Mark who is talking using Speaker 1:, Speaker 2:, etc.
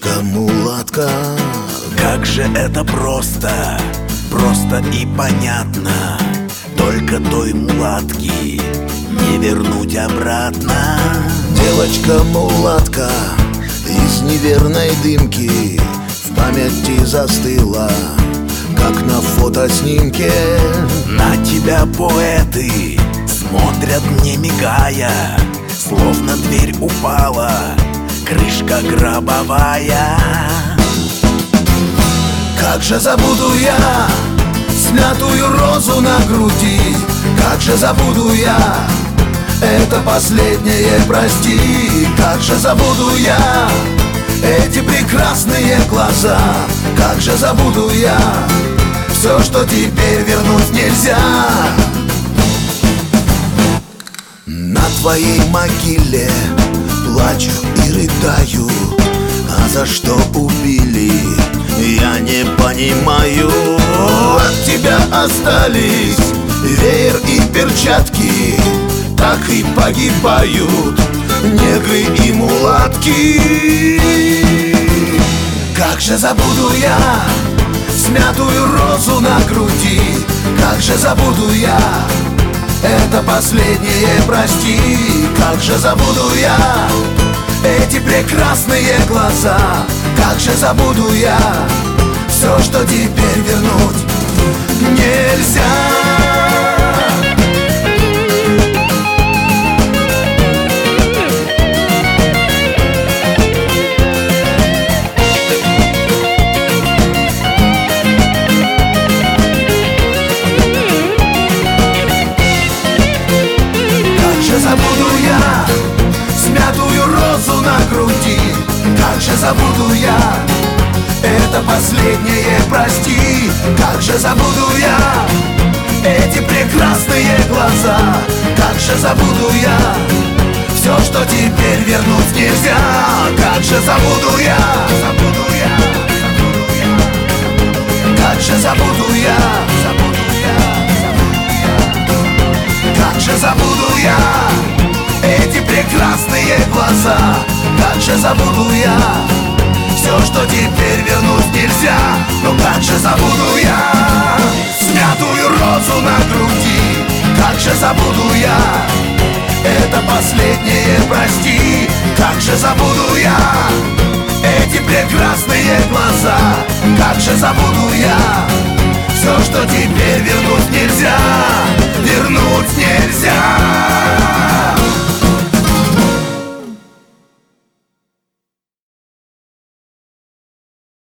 Speaker 1: Девочка-мулатка,
Speaker 2: как же это просто, просто и понятно. Только той мулатки не вернуть обратно.
Speaker 1: девочка-мулатка из неверной дымки в памяти застыла, как на фотоснимке.
Speaker 2: На тебя поэты смотрят, не мигая, словно дверь упала, крышка гробовая.
Speaker 1: Как же забуду я смятую розу на груди, как же забуду я это последнее, прости. Как же забуду я эти прекрасные глаза, как же забуду я все, что теперь вернуть нельзя. На твоей могиле плачу и рыдаю, а за что убили, я не понимаю. От тебя остались веер и перчатки, так и погибают негры и мулатки. Как же забуду я смятую розу на груди, как же забуду я это последнее, прости. Как же забуду я эти прекрасные глаза, как же забуду я все, что теперь вернуть нельзя. Забуду я смятую розу на груди, как же забуду я это последнее, прости. Как же забуду я эти прекрасные глаза, как же забуду я все, что теперь вернуть нельзя. Как же забуду я, как же забуду я, как же забуду я эти прекрасные глаза, как же забуду я все, что теперь вернуть нельзя. Но как же забуду я смятую розу на груди, как же забуду я это последнее, прости. Как же забуду я эти прекрасные глаза, как же забуду я все, что теперь вернуть нельзя, вернуть нельзя.